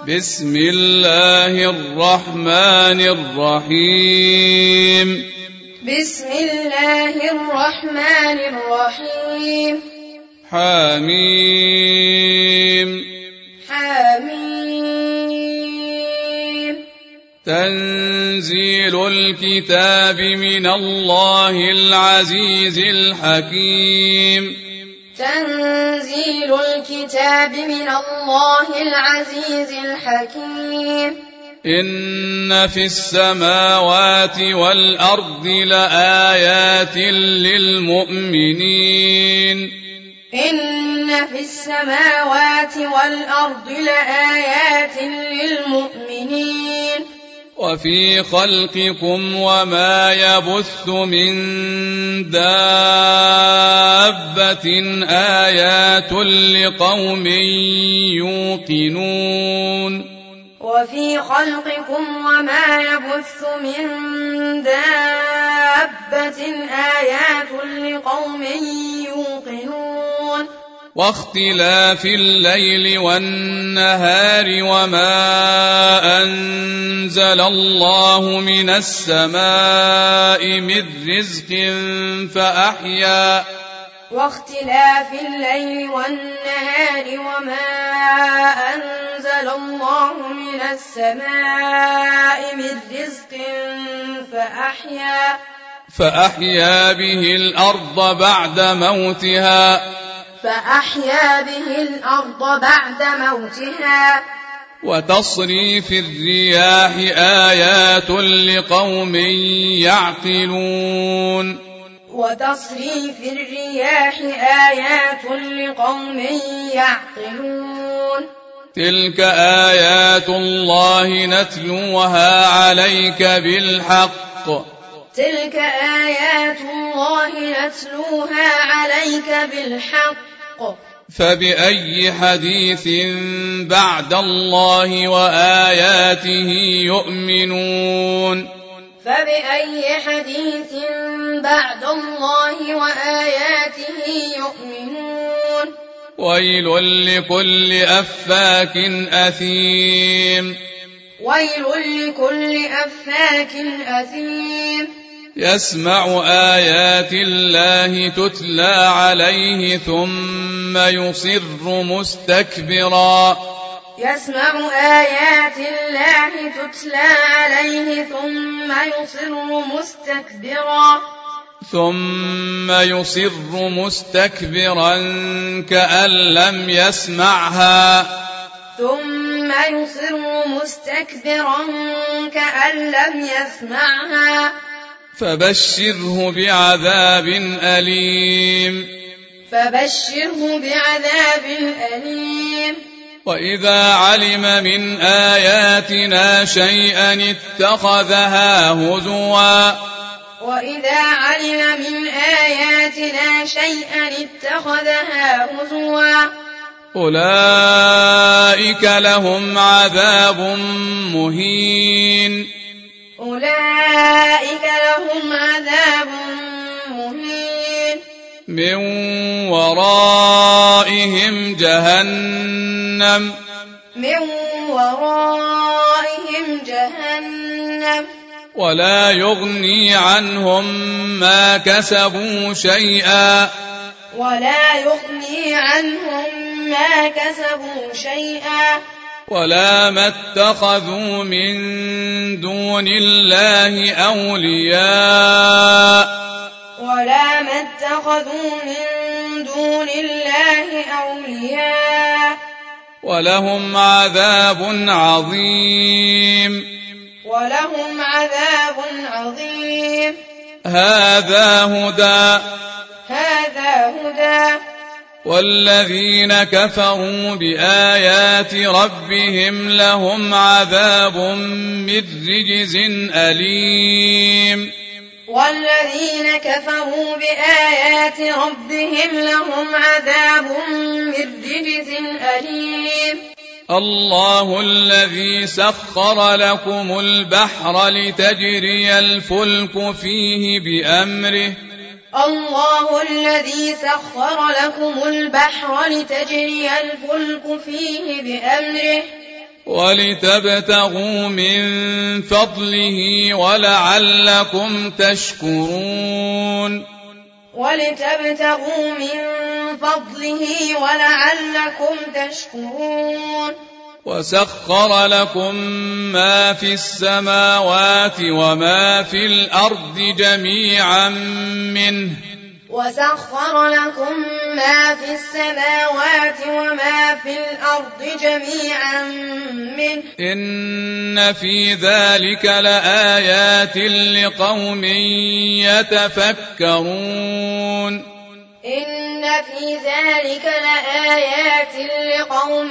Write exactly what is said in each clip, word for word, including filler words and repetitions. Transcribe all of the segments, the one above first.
بسم الله الرحمن الرحيم بسم الله الرحمن الرحيم حميم حميم تنزيل الكتاب من الله العزيز الحكيم تنزيل الكتاب من الله العزيز الحكيم إن في السماوات والأرض لآيات للمؤمنين إن في السماوات والأرض لآيات للمؤمنين وفي خلقكم وما يبث من دابة آيات لقوم يوقنون وفي خلقكم وما يبث من دابة آيات لقوم يوقنون واختلاف الليل والنهار وما أنزل الله من السماء من رزق فأحيا واختلاف الليل والنهار وما أنزل الله من السماء من رزق فأحيا فأحيا به الأرض بعد موتها فأحيا به الأرض بعد موتها وتصريف الرياح آيات لقوم يعقلون وتصريف الرياح آيات لقوم يعقلون تلك آيات الله نتلوها عليك بالحق تلك آيات الله نتلوها عليك بالحق فبأي حديث بعد الله وآياته يؤمنون فبأي حديث بعد الله وآياته يؤمنون ويل لكل أفاك أثيم ويل لكل أفاك أثيم يسمع آيات الله تتلى عليه ثم يصر مستكبرا يسمع آيات الله تتلى عليه ثم يصر مستكبرا ثم يصر مستكبرا كأن لم يسمعها ثم يصر مستكبرا كأن لم يسمعها فبشره بعذاب أليم فبشره بعذاب أليم وإذا علم من آياتنا شيئا اتخذها هزوا وإذا علم من آياتنا شيئا اتخذها هزوا أولئك لهم عذاب مهين أولئك لهم عذاب مهين من ورائهم جهنم من ورائهم جهنم ولا يغني عنهم ما كسبوا شيئا ولا يغني عنهم ما كسبوا شيئا ولا ما اتخذوا من دون الله أولياء ولا ما اتخذوا من دون الله أولياء ولهم عذاب عظيم ولهم عذاب عظيم هذا هدى هذا هدى والذين كفروا بآيات ربهم لهم عذاب من رجز أليم والذين كفروا بآيات ربهم لهم عذاب من رجز أليم الله الذي سخر لكم البحر لتجري الفلك فيه بأمره الله الذي سخر لكم البحر لتجري الفلك فيه بأمره ولتبتغوا من فضله ولعلكم تشكرون ولتبتغوا من فضله ولعلكم تشكرون وسخر لكم ما في السماوات وما في الأرض جميعا منه وسخر لكم ما في السماوات وما في الأرض جميعا منه إن في ذلك لآيات لقوم يتفكرون إن في ذلك لآيات لقوم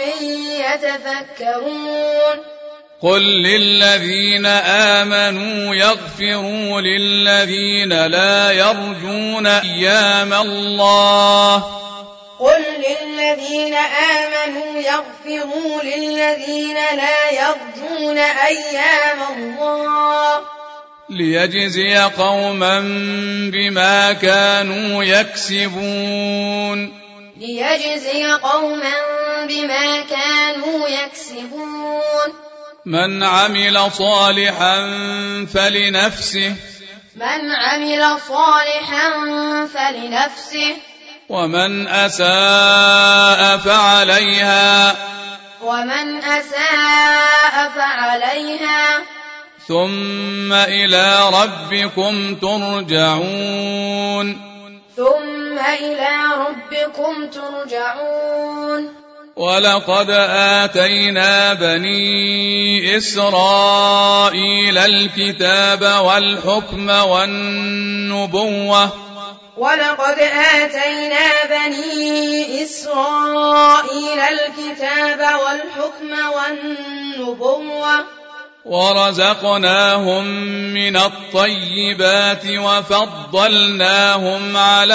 يتفكرون قل للذين آمنوا يغفروا للذين لا يرجون أيام الله قل للذين آمنوا يغفروا للذين لا يرجون أيام الله ليجزي قوما بما كانوا يكسبون ليجزي قوما بما كانوا يكسبون من عمل صالحا فلنفسه من عمل صالحا فلنفسه ومن أساء فعليها ومن أساء فعليها ثم إلى ربكم ترجعون ثم إلى ربكم ترجعون ولقد آتينا بني إسرائيل الكتاب والحكم والنبوة ولقد آتينا بني إسرائيل الكتاب والحكم والنبوة ورزقناهم من الطيبات وفضلناهم على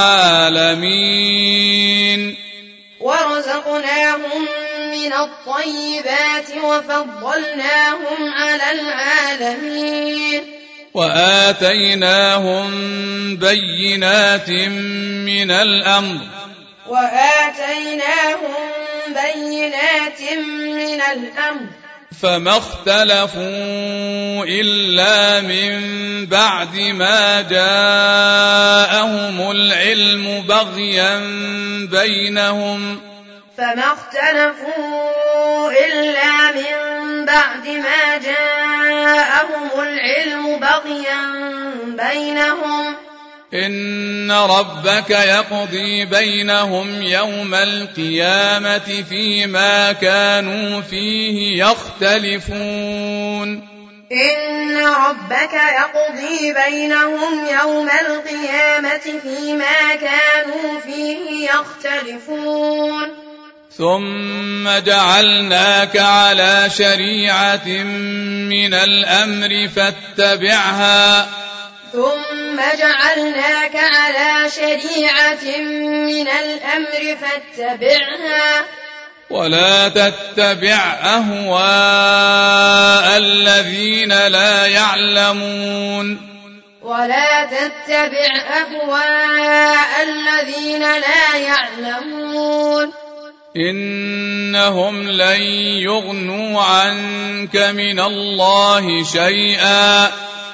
العالمين ورزقناهم من الطيبات وفضلناهم على العالمين وآتيناهم بينات من الأمر وآتيناهم بينات من الأمر فما اختلفوا إلا من بعد ما جاءهم العلم بغيا بينهم فما اختلفوا إلا من بعد ما جاءهم العلم بغيا بينهم إن ربك يقضي بينهم يوم القيامة فيما كانوا فيه يختلفون إن ربك يقضي بينهم يوم القيامة فيما كانوا فيه يختلفون ثم جعلناك على شريعة من الأمر فاتبعها ثم جعلناك على شريعة من الأمر فاتبعها ولا تتبع أهواء الذين لا يعلمون ولا تتبع أهواء الذين لا يعلمون إنهم لن يغنوا عنك من الله شيئا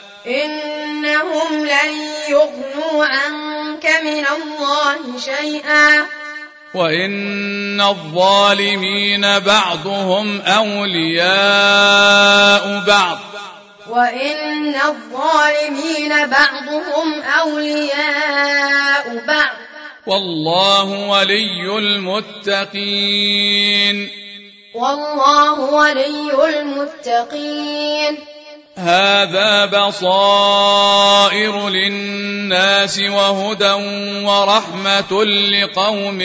إنهم لن يغنوا عنك من الله شيئا وإن الظالمين بعضهم أولياء بعض وإن الظالمين بعضهم أولياء بعض والله ولي المتقين والله ولي المتقين هذا بصائر للناس وهدى ورحمة لقوم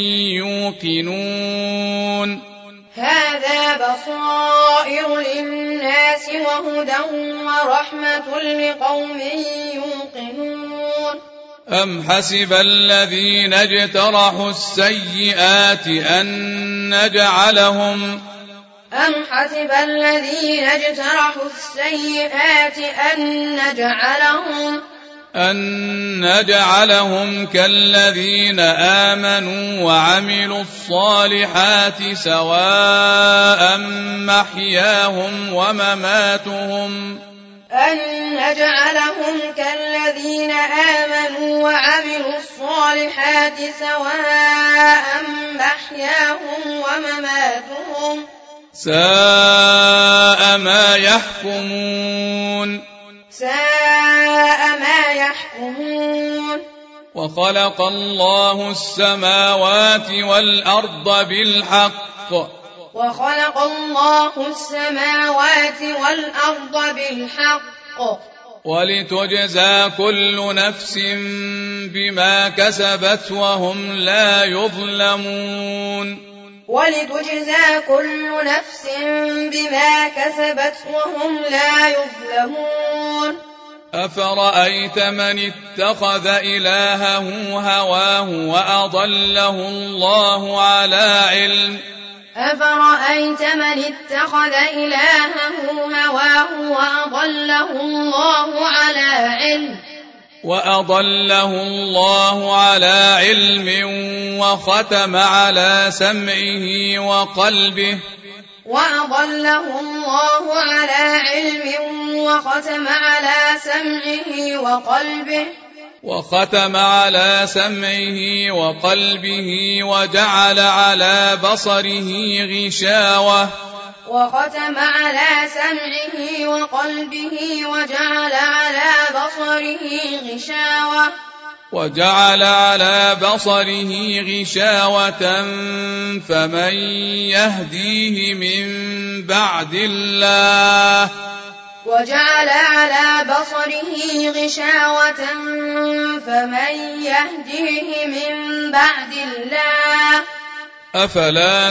يوقنون هذا بصائر للناس وهدى ورحمة لقوم يوقنون أم حسب الذين اجترحوا السيئات أن نجعلهم أم حسب الذين اجترحوا السيئات أن نجعلهم أن نجعلهم كالذين آمنوا وعملوا الصالحات سواء محياهم ومماتهم أن نجعلهم كالذين آمنوا وعملوا الصالحات سواء محياهم ومماتهم ساء ما يحكمون ساء ما يحكمون وخلق الله السماوات والأرض بالحق وخلق الله السماوات والأرض بالحق ولتجزى كل نفس بما كسبت وهم لا يظلمون ولتجزى كل نفس بما كسبت وهم لا يظلمون أفرأيت من اتخذ إلهه هواه وأضله الله على علم أفرأيت من اتخذ إلهه هواه وأضله الله على علم وأضله الله على علم وختم على سمعه وقلبه وأضله الله على علم وختم على سمعه وقلبه وختم على سمعه وقلبه وجعل على بصره غشاوة وختم على سمعه وقلبه وجعل على بصره غشاوة وجعل على بصره غشاوة فمن يهديه من بعد الله وجعل على بصره غشاوة فمن يهديه من بعد الله أفلا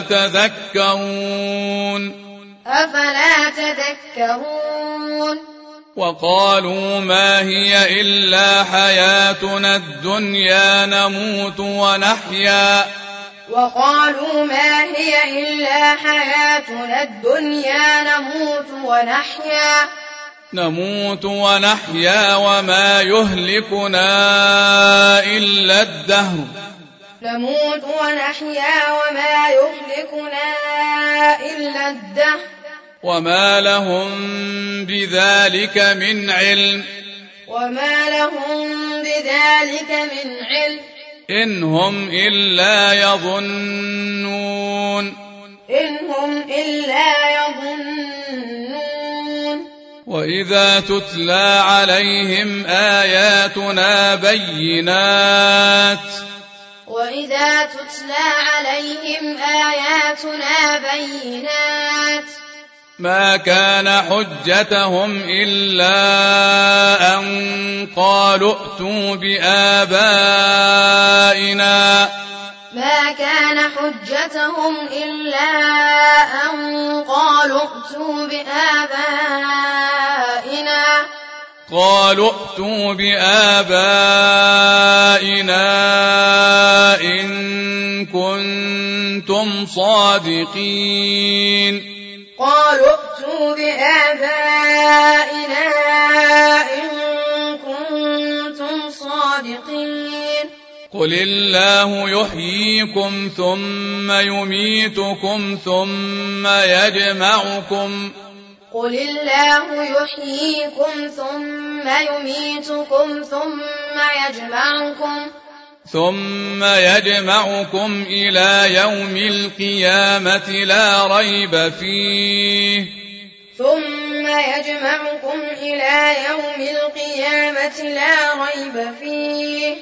تذكرون أفلا تذكرون وقالوا ما هي إلا حياتنا الدنيا نموت ونحيا وقالوا ما هي إلا حياتنا الدنيا نموت ونحيا نموت ونحيا وما يهلكنا إلا الدهر نموت ونحيا وما يهلكنا إلا الدهر وما لهم بذلك من علم وما لهم بذلك من علم إن هم إلا يظنون إن هم إلا يظنون وإذا تتلى عليهم آياتنا بينات وإذا تتلى عليهم آياتنا بينات ما كان حجتهم إلا أن قالوا ائتوا بآبائنا ما كان حجتهم إلا أن قالوا ائتوا بآبائنا قالوا ائتوا بآبائنا إن كنتم صادقين قالوا ائتوا بآبائنا إن كنتم صادقين قل الله يحييكم ثم يميتكم ثم يجمعكم قل الله يحييكم ثم يميتكم ثم يجمعكم ثم يجمعكم إلى يوم القيامة لا ريب فيه ثم يجمعكم إلى يوم القيامة لا ريب فيه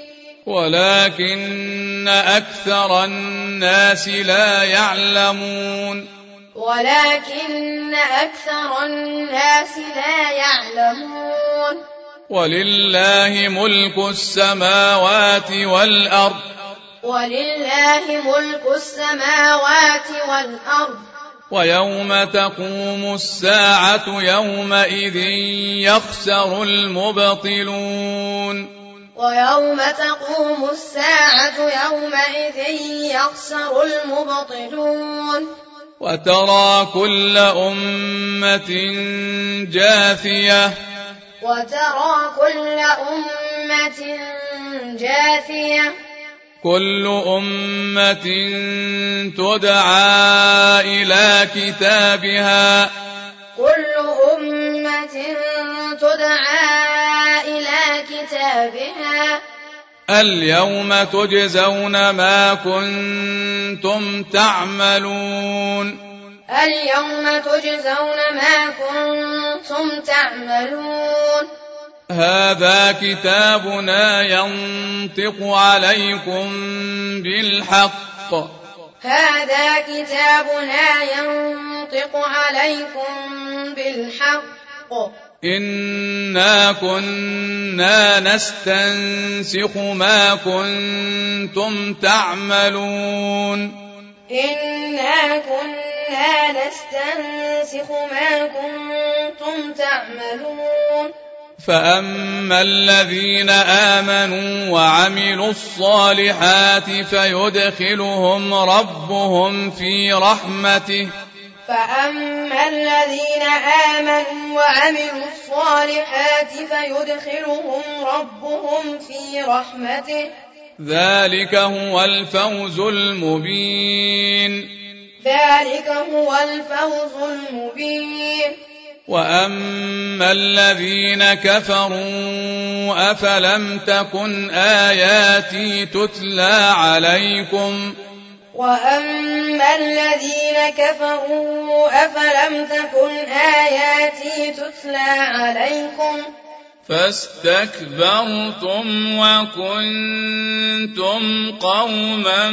ولكن أكثر الناس لا يعلمون ولكن أكثر الناس لا يعلمون ولله ملك السماوات والأرض ولله ملك السماوات والأرض ويوم تقوم الساعة يومئذ يخسر المبطلون ويوم تقوم الساعة يومئذ يخسر المبطلون وترى كل أمة جاثية وترى كل أمة أمة جاثية كل أمة تدعى إلى كتابها كل أمة تدعى إلى كتابها اليوم تجزون ما كنتم تعملون اليوم تجزون ما كنتم تعملون هذا كتابنا ينطق عليكم بالحق هذا كتابنا ينطق عليكم بالحق إنا كنا نستنسخ ما كنتم تعملون إنا كنا نستنسخ ما كنتم تعملون فأما الذين آمنوا وعملوا الصالحات فيدخلهم ربهم في رحمته فأما الذين آمنوا وعملوا الصالحات فيدخلهم ربهم في رحمته ذلك هو الفوز المبين ذلك هو الفوز المبين وأما الذين كفروا أفلم تكن آياتي تتلى عليكم وأما الذين كفروا أفلم تكن آياتي تتلى عليكم فاستكبرتم وكنتم قوما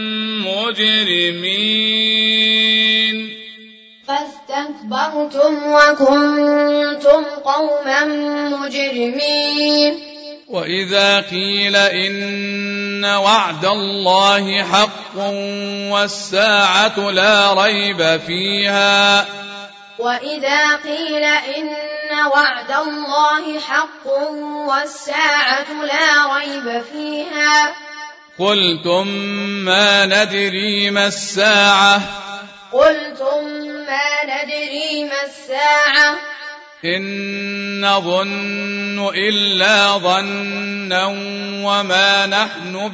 مجرمين فاستكبرتم وكنتم قوما مجرمين وإذا قيل إن وعد الله حق والساعة لا ريب فيها وإذا قيل إن وعد الله حق والساعة لا ريب فيها قلتم ما ندري ما الساعة قلتم ما ندري ما الساعة إن نظن إلا ظنا وما نحن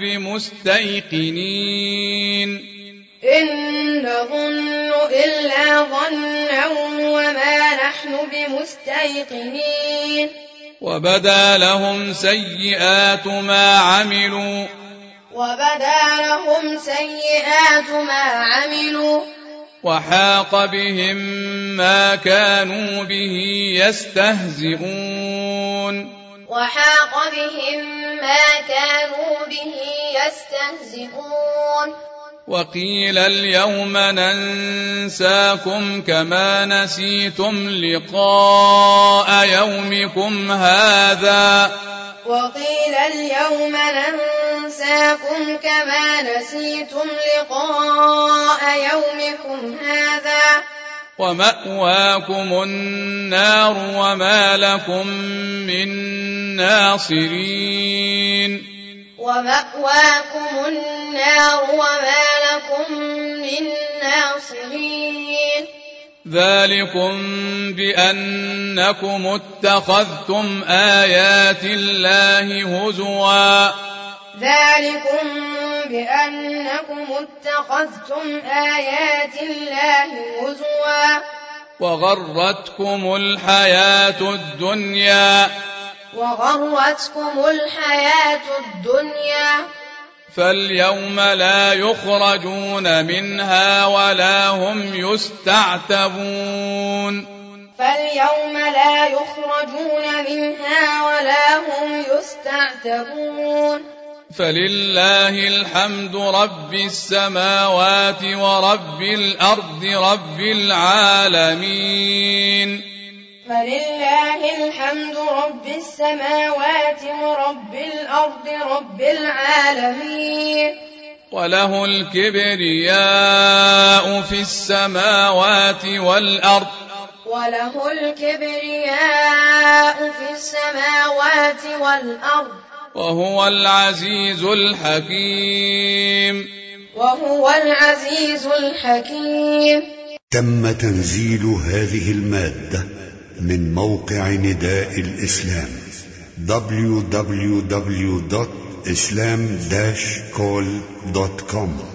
بمستيقنين إن نظن إلا ظنا وما نحن بمستيقنين وبدا لهم سيئات ما عملوا وبدا لهم سيئات ما عملوا وحاق بهم ما كانوا به يستهزئون وحاق بهم ما كانوا به يستهزئون وقيل اليوم ننساكم كما نسيتم لقاء يومكم هذا وقيل اليوم ننساكم كما نسيتم لقاء يومكم هذا ومأواكم النار وما لكم من ناصرين ومأواكم النار وما لكم من ناصرين ذلكم بأنكم اتخذتم آيات الله هزوا ذلكم بأنكم اتخذتم آيات الله هزوا وغرتكم الحياة الدنيا وغرتكم الحياة الدنيا فاليوم لا يخرجون منها ولا هم يستعتبون فاليوم لا يخرجون منها ولا هم يستعتبون فلله الحمد رب السماوات ورب الأرض رب العالمين فلله الحمد رب السماوات ورب الأرض رب العالمين وله الكبرياء في السماوات والأرض وله الكبرياء في السماوات والأرض وهو العزيز الحكيم وهو العزيز الحكيم. تم تنزيل هذه المادة من موقع نداء الإسلام دبليو دبليو دبليو دوت islam dash call دوت com